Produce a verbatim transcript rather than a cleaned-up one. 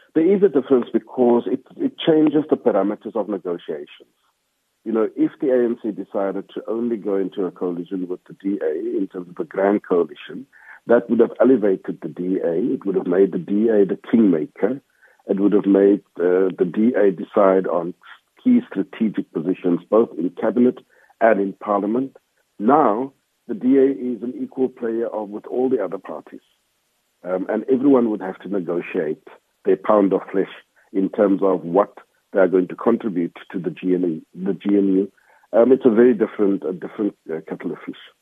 There is a difference because it, it changes the parameters of negotiations. You know, if the A N C decided to only go into a coalition with the D A in terms of a grand coalition, that would have elevated the D A. It would have made the D A the kingmaker. It would have made uh, the D A decide on key strategic positions, both in cabinet and in parliament. Now, the D A is an equal player of, with all the other parties. Um, and everyone would have to negotiate their pound of flesh in terms of what they are going to contribute to the G N U. The G N U. Um, it's a very different, a different uh, kettle of fish.